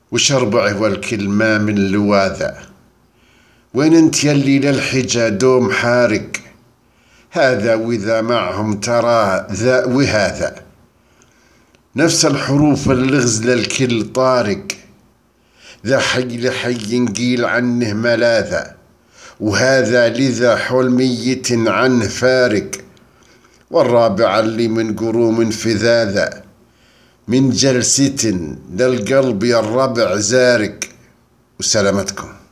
وش أربعه والكلمة من لواذا؟ وين انت يلي للحجا دوم حارق؟ هذا وإذا معهم ترى ذا وهذا، نفس الحروف اللغز للكل طارق. ذا حي لحي قيل عنه ملاذا، وهذا لذا حول ميت عنه فارق. والرابع اللي من قروم فذاذا، من جلسة للقلب يا الربع زارق. وسلامتكم.